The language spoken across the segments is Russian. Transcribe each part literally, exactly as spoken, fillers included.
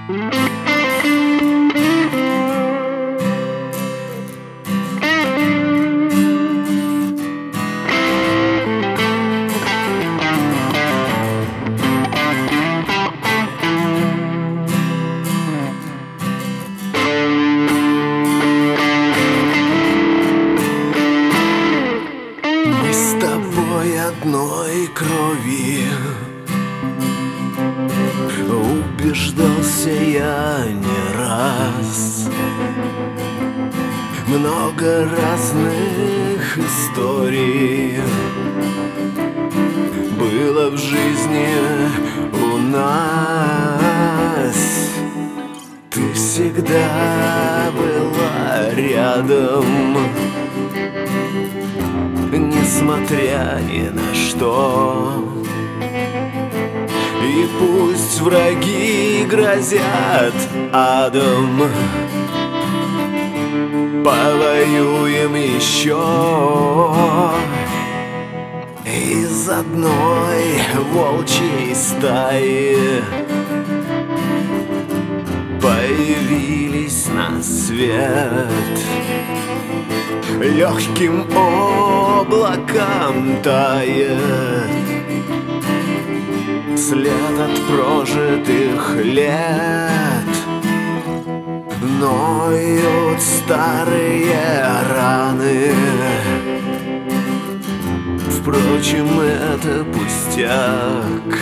Одной крови убеждался я не раз. Много разных историй было в жизни у нас. Ты всегда была рядом, несмотря ни на что. И пусть враги грозят адом, повоюем еще. Из одной волчьей стаи появились на свет. Легким облаком тает след от прожитых лет. Ноют старые раны, впрочем, это пустяк.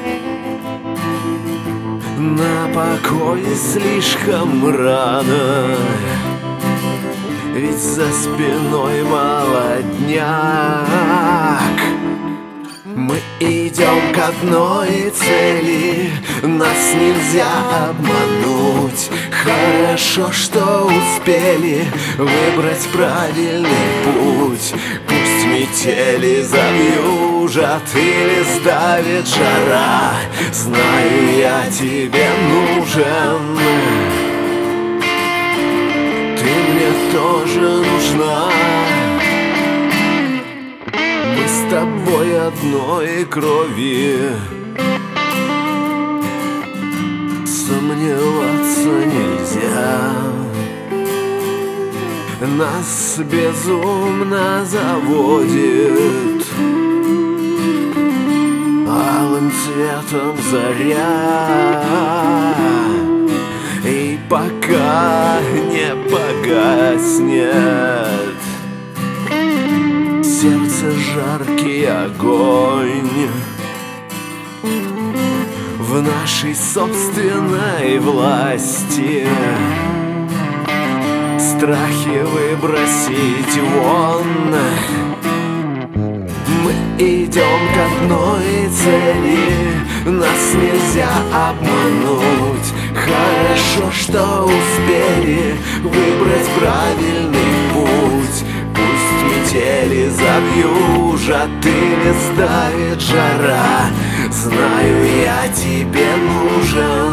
На покой слишком рано, ведь за спиной молодняк. Мы идем к одной цели, нас нельзя обмануть. Хорошо, что успели выбрать правильный путь. Пусть метели завьюжат или сдавит жара, знаю, я тебе нужен, тоже нужна. Мы с тобой одной крови, сомневаться нельзя. Нас безумно заводит алым цветом заря. И пока не погаснет сердце жаркий огонь, в нашей собственной власти страхи выбросить вон. Мы идем к одной цели, нас нельзя обмануть. Хорошо, что успели выбрать правильный путь. Пусть метели завьюжат или сдавит жара, знаю, я тебе нужен.